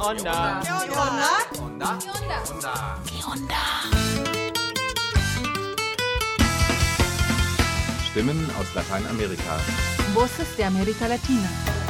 onda? ¿Qué onda? Onda. ¿Qué onda? Stimmen aus Lateinamerika. Voces de América Latina.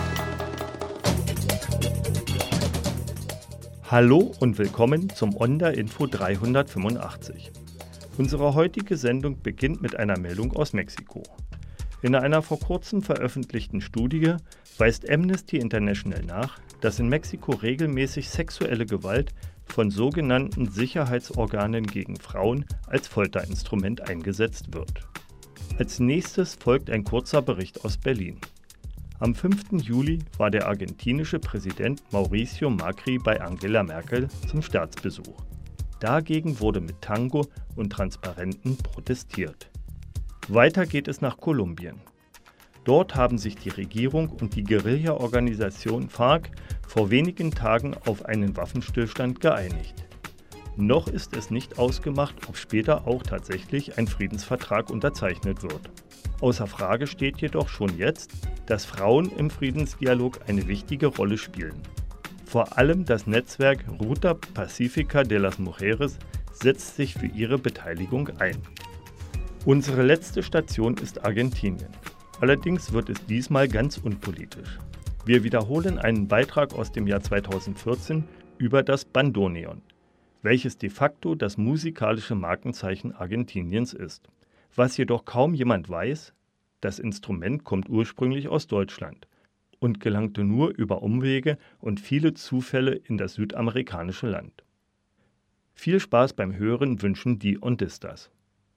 Hallo und willkommen zum Onda Info 385. Unsere heutige Sendung beginnt mit einer Meldung aus Mexiko. In einer vor kurzem veröffentlichten Studie weist Amnesty International nach, dass in Mexiko regelmäßig sexuelle Gewalt von sogenannten Sicherheitsorganen gegen Frauen als Folterinstrument eingesetzt wird. Als nächstes folgt ein kurzer Bericht aus Berlin. Am 5. Juli war der argentinische Präsident Mauricio Macri bei Angela Merkel zum Staatsbesuch. Dagegen wurde mit Tango und Transparenten protestiert. Weiter geht es nach Kolumbien. Dort haben sich die Regierung und die Guerilla-Organisation FARC vor wenigen Tagen auf einen Waffenstillstand geeinigt. Noch ist es nicht ausgemacht, ob später auch tatsächlich ein Friedensvertrag unterzeichnet wird. Außer Frage steht jedoch schon jetzt, dass Frauen im Friedensdialog eine wichtige Rolle spielen. Vor allem das Netzwerk Ruta Pacífica de las Mujeres setzt sich für ihre Beteiligung ein. Unsere letzte Station ist Argentinien. Allerdings wird es diesmal ganz unpolitisch. Wir wiederholen einen Beitrag aus dem Jahr 2014 über das Bandoneon, welches de facto das musikalische Markenzeichen Argentiniens ist. Was jedoch kaum jemand weiß, das Instrument kommt ursprünglich aus Deutschland und gelangte nur über Umwege und viele Zufälle in das südamerikanische Land. Viel Spaß beim Hören wünschen die Ondistas.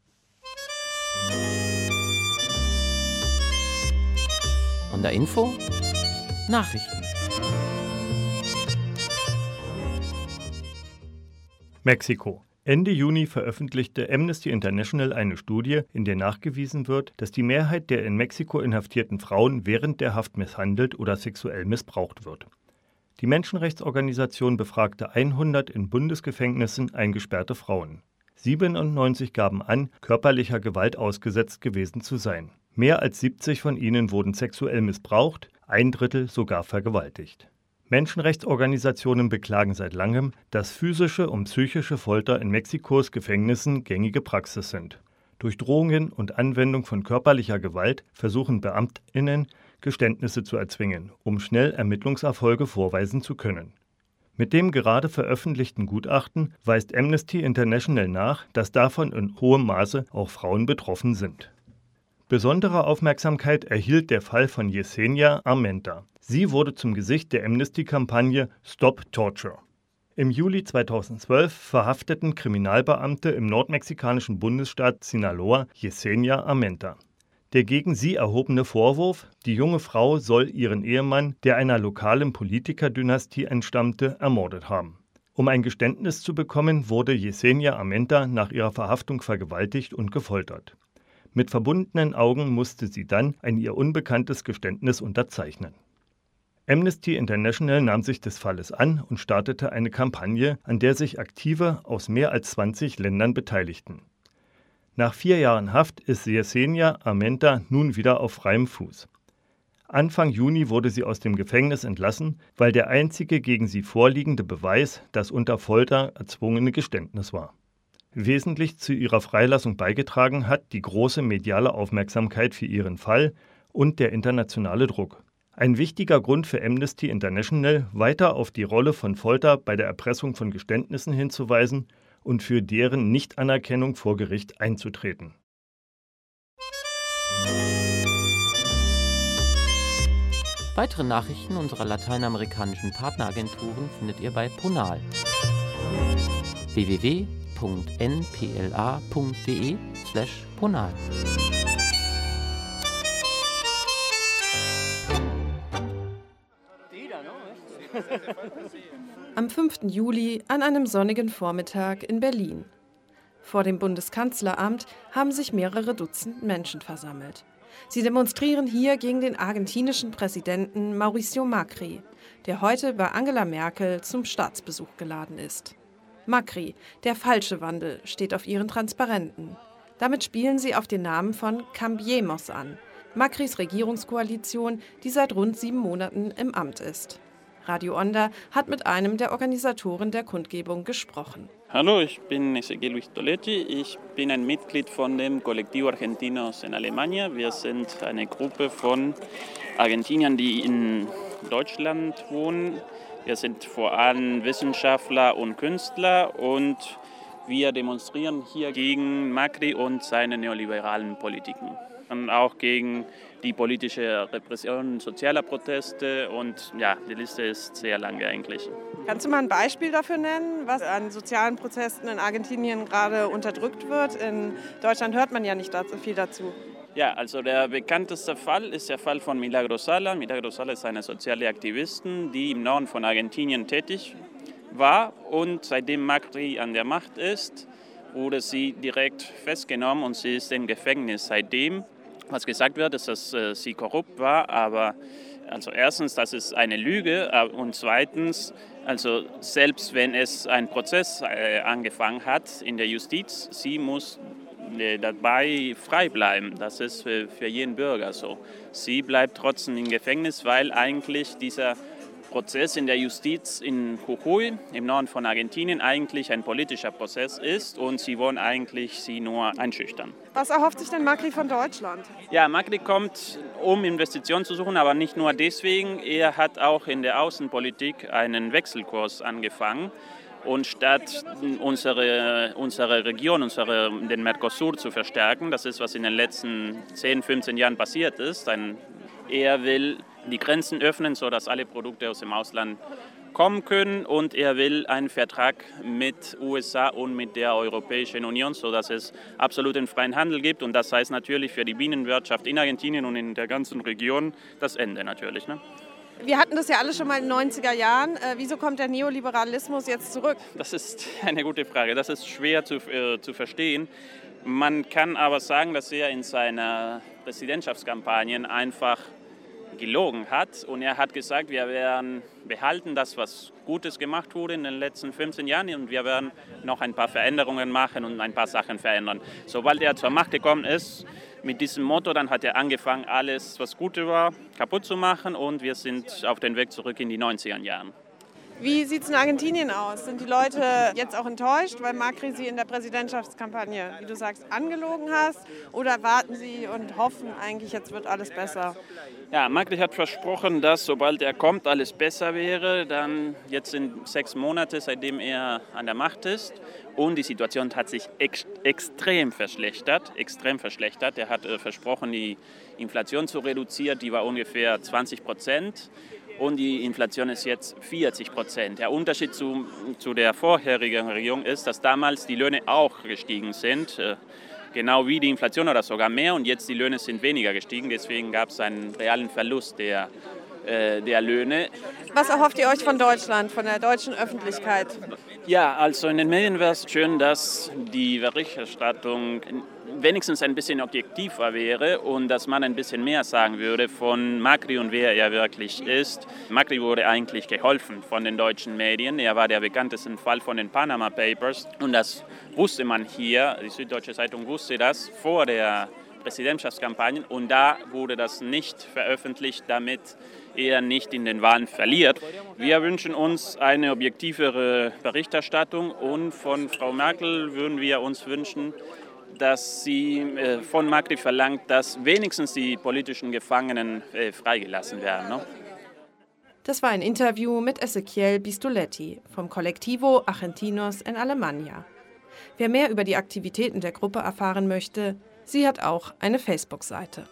Onda Info Nachrichten. Mexiko. Ende Juni veröffentlichte Amnesty International eine Studie, in der nachgewiesen wird, dass die Mehrheit der in Mexiko inhaftierten Frauen während der Haft misshandelt oder sexuell missbraucht wird. Die Menschenrechtsorganisation befragte 100 in Bundesgefängnissen eingesperrte Frauen. 97 gaben an, körperlicher Gewalt ausgesetzt gewesen zu sein. Mehr als 70 von ihnen wurden sexuell missbraucht, ein Drittel sogar vergewaltigt. Menschenrechtsorganisationen beklagen seit langem, dass physische und psychische Folter in Mexikos Gefängnissen gängige Praxis sind. Durch Drohungen und Anwendung von körperlicher Gewalt versuchen BeamtInnen, Geständnisse zu erzwingen, um schnell Ermittlungserfolge vorweisen zu können. Mit dem gerade veröffentlichten Gutachten weist Amnesty International nach, dass davon in hohem Maße auch Frauen betroffen sind. Besondere Aufmerksamkeit erhielt der Fall von Yesenia Armenta. Sie wurde zum Gesicht der Amnesty-Kampagne Stop Torture. Im Juli 2012 verhafteten Kriminalbeamte im nordmexikanischen Bundesstaat Sinaloa Yesenia Armenta. Der gegen sie erhobene Vorwurf, die junge Frau soll ihren Ehemann, der einer lokalen Politikerdynastie entstammte, ermordet haben. Um ein Geständnis zu bekommen, wurde Yesenia Armenta nach ihrer Verhaftung vergewaltigt und gefoltert. Mit verbundenen Augen musste sie dann ein ihr unbekanntes Geständnis unterzeichnen. Amnesty International nahm sich des Falles an und startete eine Kampagne, an der sich Aktive aus mehr als 20 Ländern beteiligten. Nach 4 Jahren Haft ist Yesenia Armenta nun wieder auf freiem Fuß. Anfang Juni wurde sie aus dem Gefängnis entlassen, weil der einzige gegen sie vorliegende Beweis das unter Folter erzwungene Geständnis war. Wesentlich zu ihrer Freilassung beigetragen hat die große mediale Aufmerksamkeit für ihren Fall und der internationale Druck. Ein wichtiger Grund für Amnesty International, weiter auf die Rolle von Folter bei der Erpressung von Geständnissen hinzuweisen und für deren Nichtanerkennung vor Gericht einzutreten. Weitere Nachrichten unserer lateinamerikanischen Partneragenturen findet ihr bei Ponal. www.npla.de/ponal. Am 5. Juli an einem sonnigen Vormittag in Berlin. Vor dem Bundeskanzleramt haben sich mehrere Dutzend Menschen versammelt. Sie demonstrieren hier gegen den argentinischen Präsidenten Mauricio Macri, der heute bei Angela Merkel zum Staatsbesuch geladen ist. Macri, der falsche Wandel, steht auf ihren Transparenten. Damit spielen sie auf den Namen von Cambiemos an, Macris Regierungskoalition, die seit rund 7 Monaten im Amt ist. Radio Onda hat mit einem der Organisatoren der Kundgebung gesprochen. Hallo, ich bin Ezequiel Bistoletti. Ich bin ein Mitglied von dem Colectivo Argentinos en Alemania. Wir sind eine Gruppe von Argentiniern, die in Deutschland wohnen. Wir sind vor allem Wissenschaftler und Künstler und wir demonstrieren hier gegen Macri und seine neoliberalen Politiken. Und auch gegen die politische Repression sozialer Proteste und ja, die Liste ist sehr lange eigentlich. Kannst du mal ein Beispiel dafür nennen, was an sozialen Protesten in Argentinien gerade unterdrückt wird? In Deutschland hört man ja nicht viel dazu. Ja, also der bekannteste Fall ist der Fall von Milagro Sala. Milagro Sala ist eine soziale Aktivistin, die im Norden von Argentinien tätig war und seitdem Macri an der Macht ist, wurde sie direkt festgenommen und sie ist im Gefängnis seitdem. Was gesagt wird, ist, dass sie korrupt war, aber also erstens, das ist eine Lüge und zweitens, also selbst wenn es ein Prozess angefangen hat in der Justiz, sie muss dabei frei bleiben. Das ist für jeden Bürger so. Sie bleibt trotzdem im Gefängnis, weil eigentlich dieser Prozess in der Justiz in Jujuy, im Norden von Argentinien, eigentlich ein politischer Prozess ist und sie wollen eigentlich sie nur einschüchtern. Was erhofft sich denn Macri von Deutschland? Ja, Macri kommt, um Investitionen zu suchen, aber nicht nur deswegen. Er hat auch in der Außenpolitik einen Wechselkurs angefangen. Und statt unsere Region, den Mercosur zu verstärken, das ist, was in den letzten 10, 15 Jahren passiert ist, er will die Grenzen öffnen, sodass alle Produkte aus dem Ausland kommen können und er will einen Vertrag mit USA und mit der Europäischen Union, sodass es absoluten freien Handel gibt und das heißt natürlich für die Binnenwirtschaft in Argentinien und in der ganzen Region das Ende natürlich. Ne? Wir hatten das ja alle schon mal in den 90er Jahren. Wieso kommt der Neoliberalismus jetzt zurück? Das ist eine gute Frage. Das ist schwer zu verstehen. Man kann aber sagen, dass er in seiner Präsidentschaftskampagne einfach gelogen hat und er hat gesagt, wir werden behalten das, was Gutes gemacht wurde in den letzten 15 Jahren und wir werden noch ein paar Veränderungen machen und ein paar Sachen verändern. Sobald er zur Macht gekommen ist, mit diesem Motto, dann hat er angefangen, alles, was gut war, kaputt zu machen und wir sind auf dem Weg zurück in die 90er Jahren. Wie sieht es in Argentinien aus? Sind die Leute jetzt auch enttäuscht, weil Macri sie in der Präsidentschaftskampagne, wie du sagst, angelogen hast? Oder warten sie und hoffen eigentlich, jetzt wird alles besser? Ja, Macri hat versprochen, dass sobald er kommt, alles besser wäre. Dann jetzt sind 6 Monate, seitdem er an der Macht ist. Und die Situation hat sich extrem verschlechtert. Er hat versprochen, die Inflation zu reduzieren. Die war ungefähr 20%. Und die Inflation ist jetzt 40%. Der Unterschied zu der vorherigen Regierung ist, dass damals die Löhne auch gestiegen sind, genau wie die Inflation oder sogar mehr. Und jetzt die Löhne sind weniger gestiegen, deswegen gab es einen realen Verlust der Löhne. Was erhofft ihr euch von Deutschland, von der deutschen Öffentlichkeit? Ja, also in den Medien wäre es schön, dass die Berichterstattung wenigstens ein bisschen objektiver wäre und dass man ein bisschen mehr sagen würde von Macri und wer er wirklich ist. Macri wurde eigentlich geholfen von den deutschen Medien. Er war der bekannteste Fall von den Panama Papers und das wusste man hier. Die Süddeutsche Zeitung wusste das vor der Präsidentschaftskampagne und da wurde das nicht veröffentlicht, damit er nicht in den Wahlen verliert. Wir wünschen uns eine objektivere Berichterstattung und von Frau Merkel würden wir uns wünschen, dass sie von Macri verlangt, dass wenigstens die politischen Gefangenen freigelassen werden. Ne? Das war ein Interview mit Ezequiel Bistoletti vom Colectivo Argentinos en Alemania. Wer mehr über die Aktivitäten der Gruppe erfahren möchte, sie hat auch eine Facebook-Seite.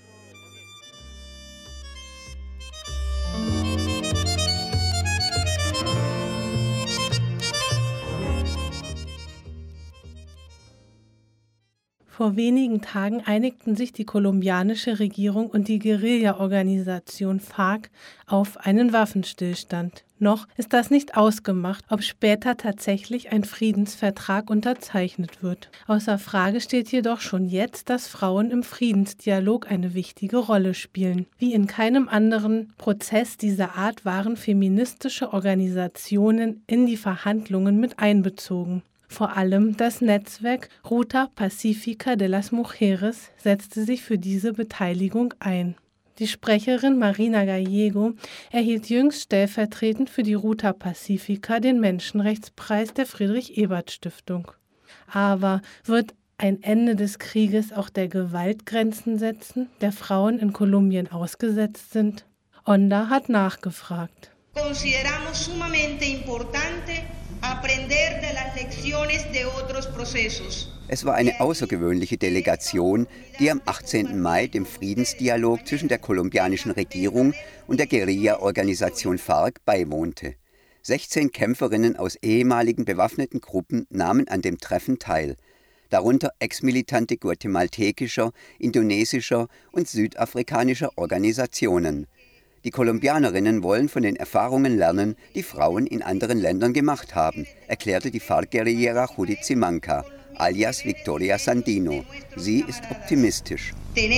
Vor wenigen Tagen einigten sich die kolumbianische Regierung und die Guerilla-Organisation FARC auf einen Waffenstillstand. Noch ist das nicht ausgemacht, ob später tatsächlich ein Friedensvertrag unterzeichnet wird. Außer Frage steht jedoch schon jetzt, dass Frauen im Friedensdialog eine wichtige Rolle spielen. Wie in keinem anderen Prozess dieser Art waren feministische Organisationen in die Verhandlungen mit einbezogen. Vor allem das Netzwerk Ruta Pacífica de las Mujeres setzte sich für diese Beteiligung ein. Die Sprecherin Marina Gallego erhielt jüngst stellvertretend für die Ruta Pacifica den Menschenrechtspreis der Friedrich-Ebert-Stiftung. Aber wird ein Ende des Krieges auch der Gewalt Grenzen setzen, der Frauen in Kolumbien ausgesetzt sind? Onda hat nachgefragt. Consideramos sumamente importante aprender de las lecciones de otros procesos. Es war eine außergewöhnliche Delegation, die am 18. Mai dem Friedensdialog zwischen der kolumbianischen Regierung und der Guerilla-Organisation FARC beiwohnte. 16 Kämpferinnen aus ehemaligen bewaffneten Gruppen nahmen an dem Treffen teil, darunter Ex-Militante guatemaltekischer, indonesischer und südafrikanischer Organisationen. Die Kolumbianerinnen wollen von den Erfahrungen lernen, die Frauen in anderen Ländern gemacht haben, erklärte die FARC-Guerillera Judith Simanca, alias Victoria Sandino. Sie ist optimistisch.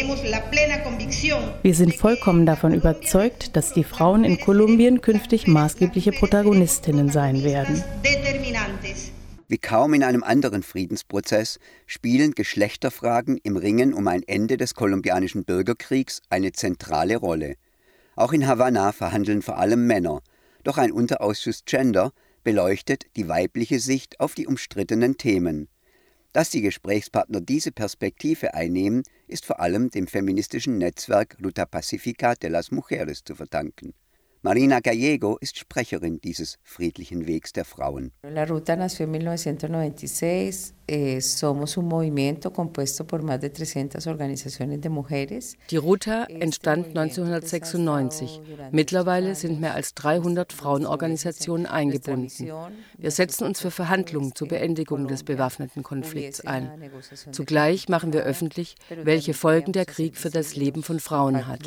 Wir sind vollkommen davon überzeugt, dass die Frauen in Kolumbien künftig maßgebliche Protagonistinnen sein werden. Wie kaum in einem anderen Friedensprozess spielen Geschlechterfragen im Ringen um ein Ende des kolumbianischen Bürgerkriegs eine zentrale Rolle. Auch in Havanna verhandeln vor allem Männer, doch ein Unterausschuss Gender beleuchtet die weibliche Sicht auf die umstrittenen Themen. Dass die Gesprächspartner diese Perspektive einnehmen, ist vor allem dem feministischen Netzwerk Ruta Pacifica de las Mujeres zu verdanken. Marina Gallego ist Sprecherin dieses friedlichen Wegs der Frauen. La Ruta nació en 1996. Somos un movimiento compuesto por más de 300 organizaciones de mujeres. Die Ruta entstand 1996. Mittlerweile sind mehr als 300 Frauenorganisationen eingebunden. Wir setzen uns für Verhandlungen zur Beendigung des bewaffneten Konflikts ein. Zugleich machen wir öffentlich, welche Folgen der Krieg für das Leben von Frauen hat.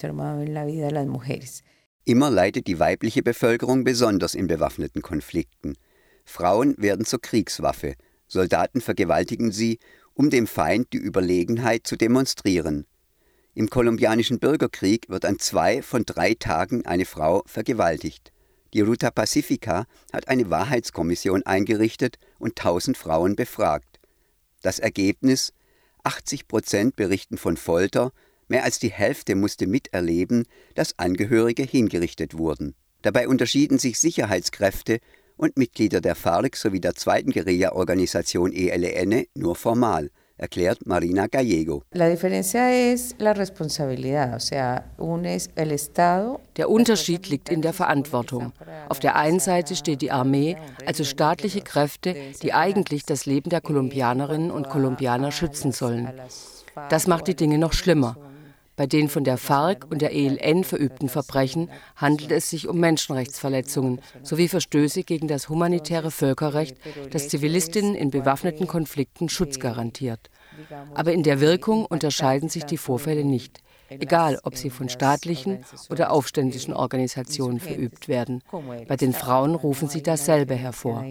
Immer leidet die weibliche Bevölkerung besonders in bewaffneten Konflikten. Frauen werden zur Kriegswaffe. Soldaten vergewaltigen sie, um dem Feind die Überlegenheit zu demonstrieren. Im kolumbianischen Bürgerkrieg wird an 2 von 3 Tagen eine Frau vergewaltigt. Die Ruta Pacifica hat eine Wahrheitskommission eingerichtet und 1000 Frauen befragt. Das Ergebnis: 80% berichten von Folter, mehr als die Hälfte musste miterleben, dass Angehörige hingerichtet wurden. Dabei unterschieden sich Sicherheitskräfte und Mitglieder der FARC sowie der zweiten Guerilla-Organisation ELN nur formal, erklärt Marina Gallego. Der Unterschied liegt in der Verantwortung. Auf der einen Seite steht die Armee, also staatliche Kräfte, die eigentlich das Leben der Kolumbianerinnen und Kolumbianer schützen sollen. Das macht die Dinge noch schlimmer. Bei den von der FARC und der ELN verübten Verbrechen handelt es sich um Menschenrechtsverletzungen sowie Verstöße gegen das humanitäre Völkerrecht, das Zivilistinnen in bewaffneten Konflikten Schutz garantiert. Aber in der Wirkung unterscheiden sich die Vorfälle nicht, egal ob sie von staatlichen oder aufständischen Organisationen verübt werden. Bei den Frauen rufen sie dasselbe hervor.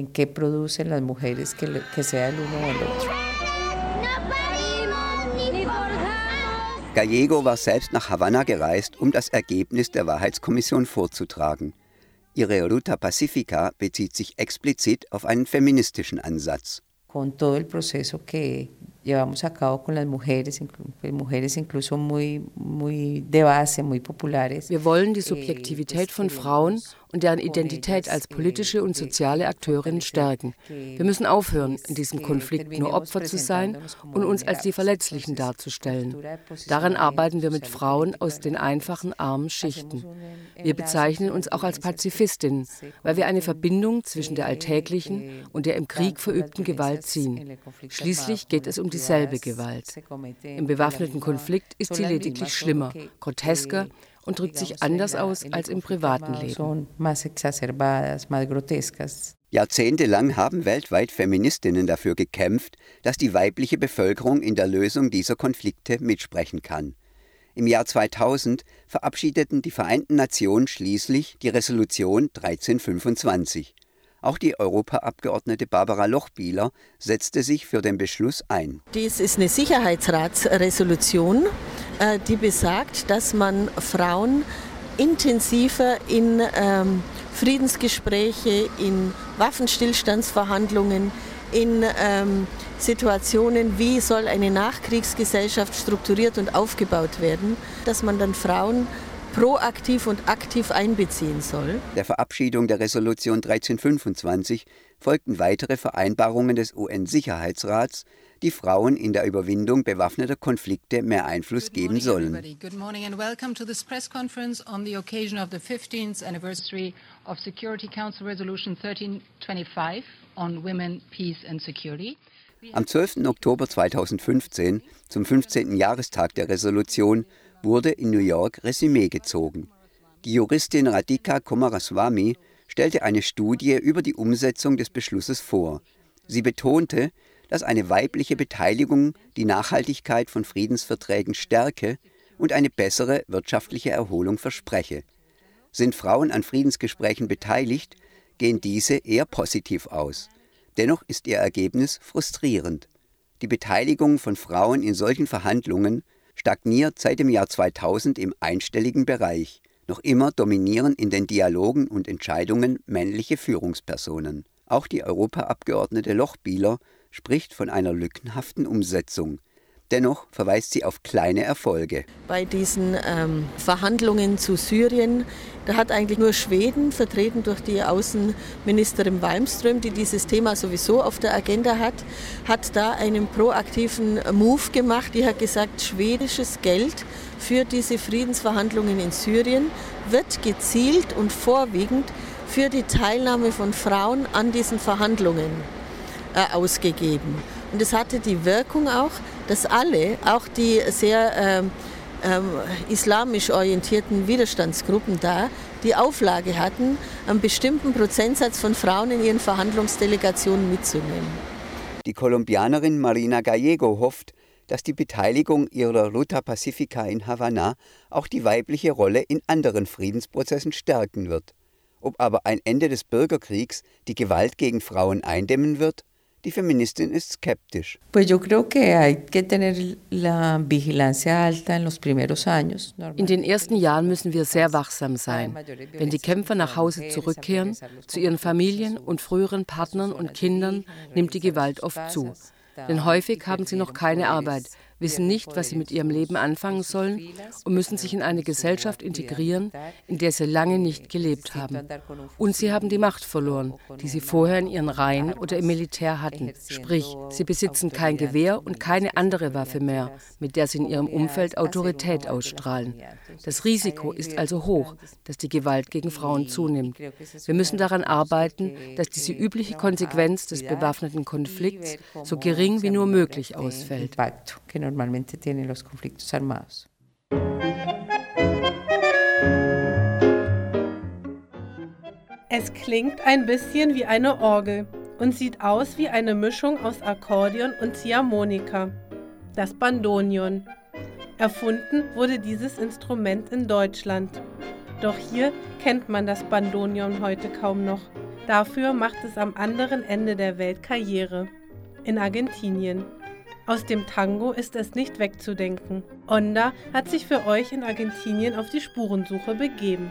Gallego war selbst nach Havanna gereist, um das Ergebnis der Wahrheitskommission vorzutragen. Ihre Ruta Pacifica bezieht sich explizit auf einen feministischen Ansatz. Con todo el proceso que llevamos a cabo con las mujeres incluso muy de base, muy populares. Wir wollen die Subjektivität von Frauen und deren Identität als politische und soziale Akteurinnen stärken. Wir müssen aufhören, in diesem Konflikt nur Opfer zu sein und uns als die Verletzlichen darzustellen. Daran arbeiten wir mit Frauen aus den einfachen, armen Schichten. Wir bezeichnen uns auch als Pazifistinnen, weil wir eine Verbindung zwischen der alltäglichen und der im Krieg verübten Gewalt ziehen. Schließlich geht es um dieselbe Gewalt. Im bewaffneten Konflikt ist sie lediglich schlimmer, grotesker und drückt sich anders aus als im privaten Leben. Jahrzehntelang haben weltweit Feministinnen dafür gekämpft, dass die weibliche Bevölkerung in der Lösung dieser Konflikte mitsprechen kann. Im Jahr 2000 verabschiedeten die Vereinten Nationen schließlich die Resolution 1325. Auch die Europaabgeordnete Barbara Lochbihler setzte sich für den Beschluss ein. Dies ist eine Sicherheitsratsresolution, die besagt, dass man Frauen intensiver in Friedensgespräche, in Waffenstillstandsverhandlungen, in Situationen, wie soll eine Nachkriegsgesellschaft strukturiert und aufgebaut werden, dass man dann Frauen proaktiv und aktiv einbeziehen soll. Der Verabschiedung der Resolution 1325 folgten weitere Vereinbarungen des UN-Sicherheitsrats, die Frauen in der Überwindung bewaffneter Konflikte mehr Einfluss geben sollen. Good morning and welcome to this press conference on the occasion of the 15th anniversary of Security Council Resolution 1325 on Women, Peace and Security. Am 12. Oktober 2015, zum 15. Jahrestag der Resolution, wurde in New York Resümee gezogen. Die Juristin Radhika Kumaraswamy stellte eine Studie über die Umsetzung des Beschlusses vor. Sie betonte, dass eine weibliche Beteiligung die Nachhaltigkeit von Friedensverträgen stärke und eine bessere wirtschaftliche Erholung verspreche. Sind Frauen an Friedensgesprächen beteiligt, gehen diese eher positiv aus. Dennoch ist ihr Ergebnis frustrierend. Die Beteiligung von Frauen in solchen Verhandlungen stagniert seit dem Jahr 2000 im einstelligen Bereich. Noch immer dominieren in den Dialogen und Entscheidungen männliche Führungspersonen. Auch die Europaabgeordnete Lochbihler spricht von einer lückenhaften Umsetzung. Dennoch verweist sie auf kleine Erfolge. Bei diesen Verhandlungen zu Syrien, da hat eigentlich nur Schweden, vertreten durch die Außenministerin Malmström, die dieses Thema sowieso auf der Agenda hat da einen proaktiven Move gemacht. Die hat gesagt, schwedisches Geld für diese Friedensverhandlungen in Syrien wird gezielt und vorwiegend für die Teilnahme von Frauen an diesen Verhandlungen ausgegeben. Und es hatte die Wirkung auch, dass alle, auch die sehr islamisch orientierten Widerstandsgruppen da, die Auflage hatten, einen bestimmten Prozentsatz von Frauen in ihren Verhandlungsdelegationen mitzunehmen. Die Kolumbianerin Marina Gallego hofft, dass die Beteiligung ihrer Ruta Pacifica in Havanna auch die weibliche Rolle in anderen Friedensprozessen stärken wird. Ob aber ein Ende des Bürgerkriegs die Gewalt gegen Frauen eindämmen wird? Die Feministin ist skeptisch. In den ersten Jahren müssen wir sehr wachsam sein. Wenn die Kämpfer nach Hause zurückkehren, zu ihren Familien und früheren Partnern und Kindern, nimmt die Gewalt oft zu. Denn häufig haben sie noch keine Arbeit, wissen nicht, was sie mit ihrem Leben anfangen sollen und müssen sich in eine Gesellschaft integrieren, in der sie lange nicht gelebt haben. Und sie haben die Macht verloren, die sie vorher in ihren Reihen oder im Militär hatten. Sprich, sie besitzen kein Gewehr und keine andere Waffe mehr, mit der sie in ihrem Umfeld Autorität ausstrahlen. Das Risiko ist also hoch, dass die Gewalt gegen Frauen zunimmt. Wir müssen daran arbeiten, dass diese übliche Konsequenz des bewaffneten Konflikts so gering wie nur möglich ausfällt. Normalmente tienen los conflictos armados. Es klingt ein bisschen wie eine Orgel und sieht aus wie eine Mischung aus Akkordeon und Ziehharmonika. Das Bandoneon. Erfunden wurde dieses Instrument in Deutschland. Doch hier kennt man das Bandoneon heute kaum noch. Dafür macht es am anderen Ende der Welt Karriere. In Argentinien. Aus dem Tango ist es nicht wegzudenken. Onda hat sich für euch in Argentinien auf die Spurensuche begeben.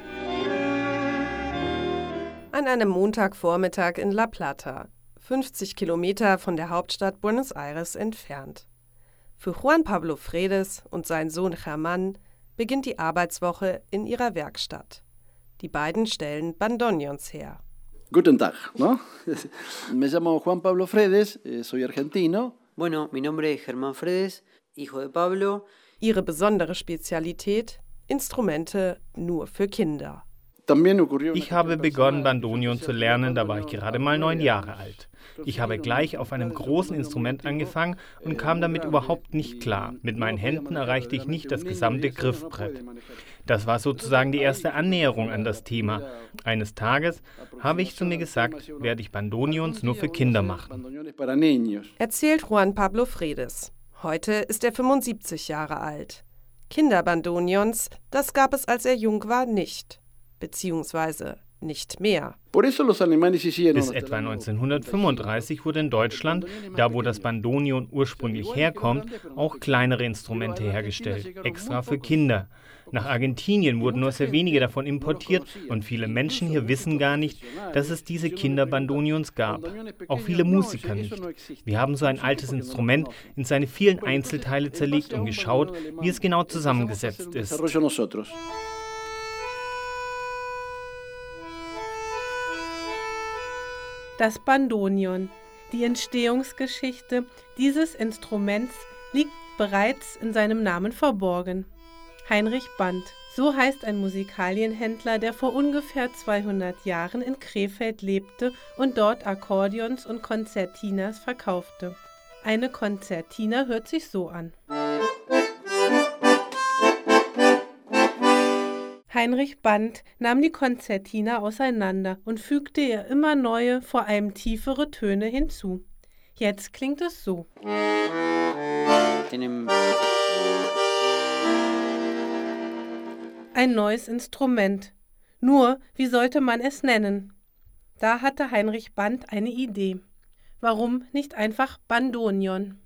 An einem Montagvormittag in La Plata, 50 Kilometer von der Hauptstadt Buenos Aires entfernt. Für Juan Pablo Fredes und sein Sohn Germán beginnt die Arbeitswoche in ihrer Werkstatt. Die beiden stellen Bandoneons her. Guten Tag, ¿no? Me llamo Juan Pablo Fredes, soy argentino. Bueno, mi nombre es Germán Fredes, hijo de Pablo. Ihre besondere Spezialität: Instrumente nur für Kinder. Ich habe begonnen, Bandoneon zu lernen, da war ich gerade mal 9 Jahre alt. Ich habe gleich auf einem großen Instrument angefangen und kam damit überhaupt nicht klar. Mit meinen Händen erreichte ich nicht das gesamte Griffbrett. Das war sozusagen die erste Annäherung an das Thema. Eines Tages habe ich zu mir gesagt, werde ich Bandoneons nur für Kinder machen. Erzählt Juan Pablo Fredes. Heute ist er 75 Jahre alt. Kinderbandoneons, das gab es, als er jung war, nicht. Beziehungsweise nicht mehr. Bis etwa 1935 wurde in Deutschland, da wo das Bandoneon ursprünglich herkommt, auch kleinere Instrumente hergestellt, extra für Kinder. Nach Argentinien wurden nur sehr wenige davon importiert und viele Menschen hier wissen gar nicht, dass es diese Kinderbandonions gab. Auch viele Musiker nicht. Wir haben so ein altes Instrument in seine vielen Einzelteile zerlegt und geschaut, wie es genau zusammengesetzt ist. Das Bandoneon. Die Entstehungsgeschichte dieses Instruments liegt bereits in seinem Namen verborgen. Heinrich Band, so heißt ein Musikalienhändler, der vor ungefähr 200 Jahren in Krefeld lebte und dort Akkordeons und Konzertinas verkaufte. Eine Konzertina hört sich so an. Heinrich Band nahm die Konzertina auseinander und fügte ihr immer neue, vor allem tiefere Töne hinzu. Jetzt klingt es so. Ein neues Instrument. Nur, wie sollte man es nennen? Da hatte Heinrich Band eine Idee. Warum nicht einfach Bandoneon?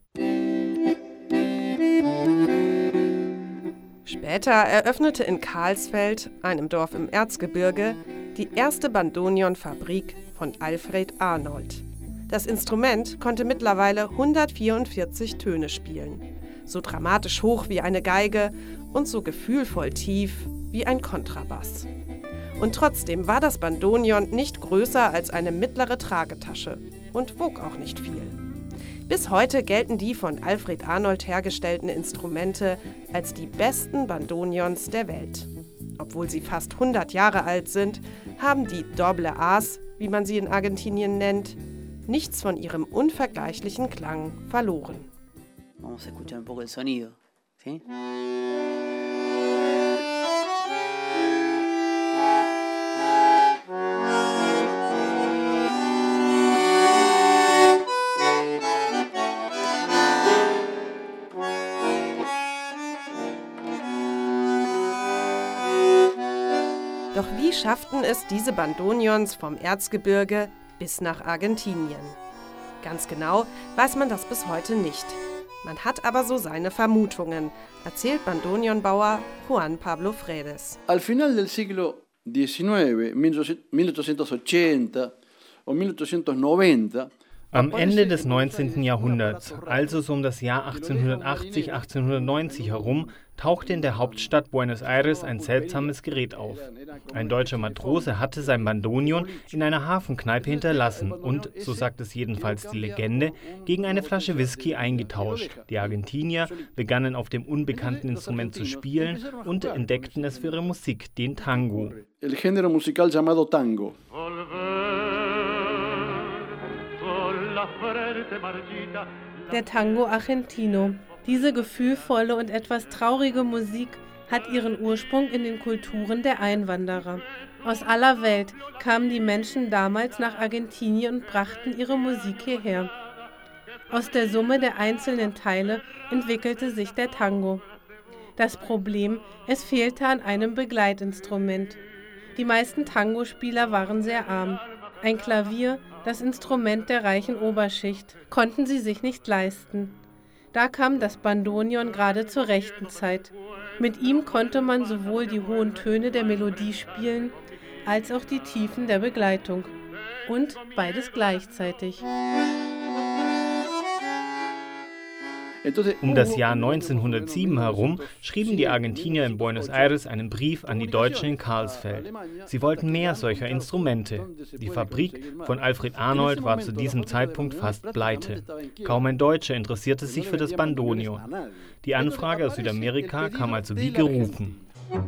Später eröffnete in Karlsfeld, einem Dorf im Erzgebirge, die erste Bandoneon-Fabrik von Alfred Arnold. Das Instrument konnte mittlerweile 144 Töne spielen, so dramatisch hoch wie eine Geige und so gefühlvoll tief wie ein Kontrabass. Und trotzdem war das Bandoneon nicht größer als eine mittlere Tragetasche und wog auch nicht viel. Bis heute gelten die von Alfred Arnold hergestellten Instrumente als die besten Bandoneons der Welt. Obwohl sie fast 100 Jahre alt sind, haben die Doble As, wie man sie in Argentinien nennt, nichts von ihrem unvergleichlichen Klang verloren. Vamos a escuchar un poco el sonido, ¿sí? Doch wie schafften es diese Bandoneons vom Erzgebirge bis nach Argentinien? Ganz genau weiß man das bis heute nicht. Man hat aber so seine Vermutungen, erzählt Bandoneonbauer Juan Pablo Fredes. Al final del siglo XIX, 1880 o 1890, am Ende des 19. Jahrhunderts, also so um das Jahr 1880, 1890 herum, tauchte in der Hauptstadt Buenos Aires ein seltsames Gerät auf. Ein deutscher Matrose hatte sein Bandoneon in einer Hafenkneipe hinterlassen und, so sagt es jedenfalls die Legende, gegen eine Flasche Whisky eingetauscht. Die Argentinier begannen auf dem unbekannten Instrument zu spielen und entdeckten es für ihre Musik, den Tango. El género musical llamado tango. Der Tango Argentino. Diese gefühlvolle und etwas traurige Musik hat ihren Ursprung in den Kulturen der Einwanderer. Aus aller Welt kamen die Menschen damals nach Argentinien und brachten ihre Musik hierher. Aus der Summe der einzelnen Teile entwickelte sich der Tango. Das Problem, es fehlte an einem Begleitinstrument. Die meisten Tangospieler waren sehr arm. Ein Klavier, das Instrument der reichen Oberschicht, konnten sie sich nicht leisten. Da kam das Bandoneon gerade zur rechten Zeit. Mit ihm konnte man sowohl die hohen Töne der Melodie spielen, als auch die Tiefen der Begleitung. Und beides gleichzeitig. Um das Jahr 1907 herum schrieben die Argentinier in Buenos Aires einen Brief an die Deutschen in Karlsfeld. Sie wollten mehr solcher Instrumente. Die Fabrik von Alfred Arnold war zu diesem Zeitpunkt fast pleite. Kaum ein Deutscher interessierte sich für das Bandoneon. Die Anfrage aus Südamerika kam also wie gerufen.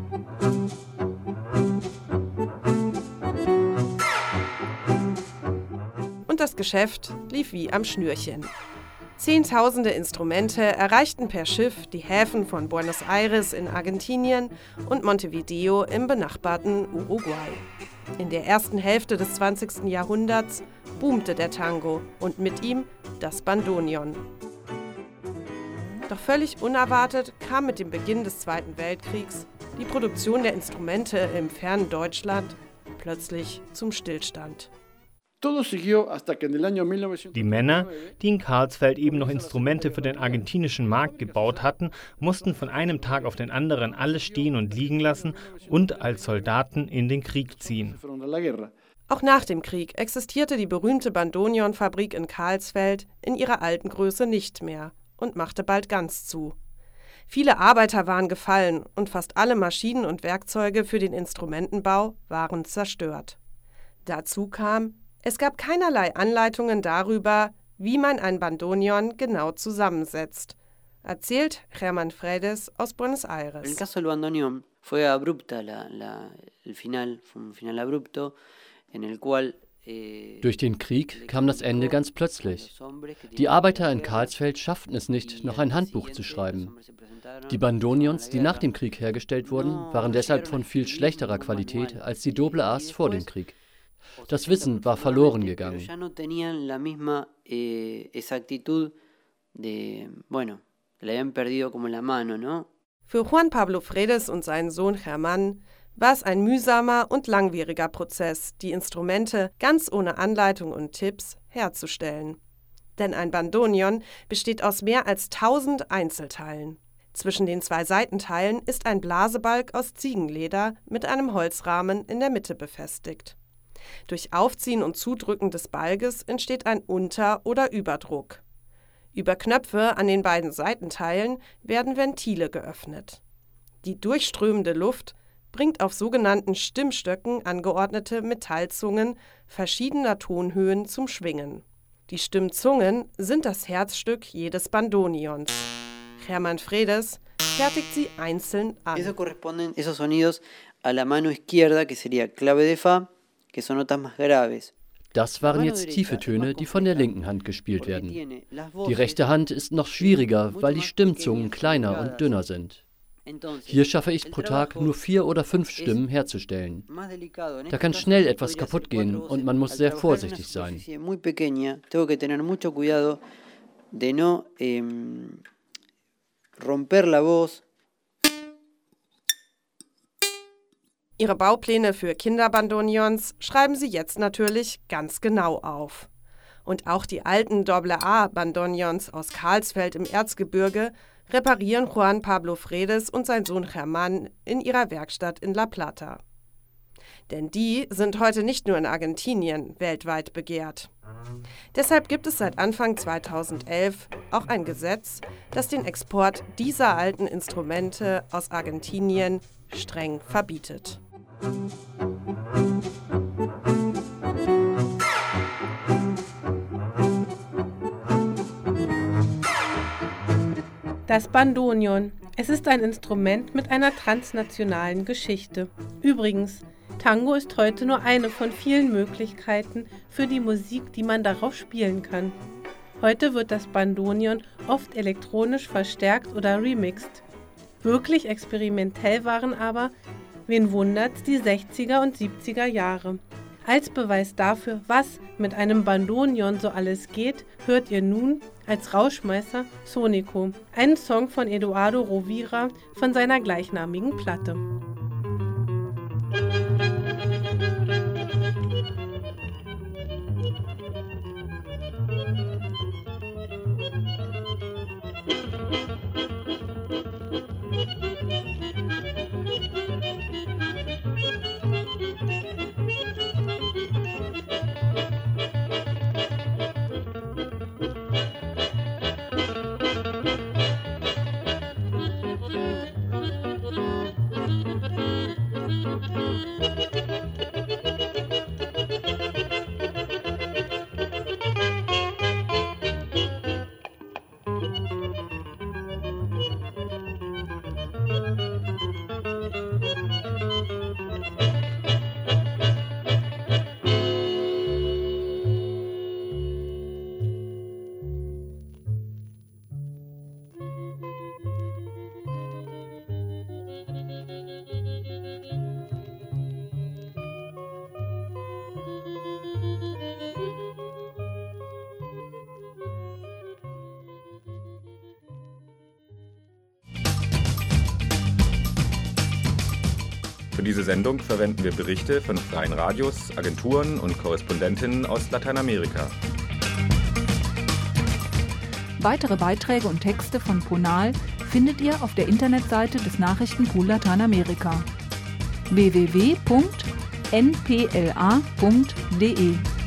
Und das Geschäft lief wie am Schnürchen. Zehntausende Instrumente erreichten per Schiff die Häfen von Buenos Aires in Argentinien und Montevideo im benachbarten Uruguay. In der ersten Hälfte des 20. Jahrhunderts boomte der Tango und mit ihm das Bandoneon. Doch völlig unerwartet kam mit dem Beginn des Zweiten Weltkriegs die Produktion der Instrumente im fernen Deutschland plötzlich zum Stillstand. Die Männer, die in Karlsfeld eben noch Instrumente für den argentinischen Markt gebaut hatten, mussten von einem Tag auf den anderen alles stehen und liegen lassen und als Soldaten in den Krieg ziehen. Auch nach dem Krieg existierte die berühmte Bandoneon-Fabrik in Karlsfeld in ihrer alten Größe nicht mehr und machte bald ganz zu. Viele Arbeiter waren gefallen und fast alle Maschinen und Werkzeuge für den Instrumentenbau waren zerstört. Dazu kam, es gab keinerlei Anleitungen darüber, wie man ein Bandoneon genau zusammensetzt, erzählt Germán Fredes aus Buenos Aires. El caso del bandoneón fue abrupta, el final fue un final abrupto, en el cual Durch den Krieg kam das Ende ganz plötzlich. Die Arbeiter in Karlsfeld schafften es nicht, noch ein Handbuch zu schreiben. Die Bandoneons, die nach dem Krieg hergestellt wurden, waren deshalb von viel schlechterer Qualität als die Doble A's vor dem Krieg. Das Wissen war verloren gegangen. Für Juan Pablo Fredes und seinen Sohn Germán war es ein mühsamer und langwieriger Prozess, die Instrumente ganz ohne Anleitung und Tipps herzustellen. Denn ein Bandoneon besteht aus mehr als 1000 Einzelteilen. Zwischen den zwei Seitenteilen ist ein Blasebalg aus Ziegenleder mit einem Holzrahmen in der Mitte befestigt. Durch Aufziehen und Zudrücken des Balges entsteht ein Unter- oder Überdruck. Über Knöpfe an den beiden Seitenteilen werden Ventile geöffnet. Die durchströmende Luft bringt auf sogenannten Stimmstöcken angeordnete Metallzungen verschiedener Tonhöhen zum Schwingen. Die Stimmzungen sind das Herzstück jedes Bandoneons. Germán Fredes fertigt sie einzeln an. Eso corresponden esos sonidos a la mano izquierda, que sería clave de fa, que son notas más graves. Das waren jetzt tiefe Töne, die von der linken Hand gespielt werden. Die rechte Hand ist noch schwieriger, weil die Stimmzungen kleiner und dünner sind. Hier schaffe ich pro Tag nur 4 oder 5 Stimmen herzustellen. Da kann schnell etwas kaputt gehen und man muss sehr vorsichtig sein. Ihre Baupläne für Kinderbandoneons schreiben sie jetzt natürlich ganz genau auf. Und auch die alten AA-Bandoneons aus Karlsfeld im Erzgebirge reparieren Juan Pablo Fredes und sein Sohn Germán in ihrer Werkstatt in La Plata. Denn die sind heute nicht nur in Argentinien weltweit begehrt. Deshalb gibt es seit Anfang 2011 auch ein Gesetz, das den Export dieser alten Instrumente aus Argentinien streng verbietet. Das Bandoneon. Es ist ein Instrument mit einer transnationalen Geschichte. Übrigens, Tango ist heute nur eine von vielen Möglichkeiten für die Musik, die man darauf spielen kann. Heute wird das Bandoneon oft elektronisch verstärkt oder remixed. Wirklich experimentell waren aber, wen wundert's, die 60er und 70er Jahre. Als Beweis dafür, was mit einem Bandoneon so alles geht, hört ihr nun als Rauschmeister Sonico, einen Song von Eduardo Rovira von seiner gleichnamigen Platte. Für diese Sendung verwenden wir Berichte von freien Radios, Agenturen und Korrespondentinnen aus Lateinamerika. Weitere Beiträge und Texte von Ponal findet ihr auf der Internetseite des Nachrichtenpool Lateinamerika www.npla.de.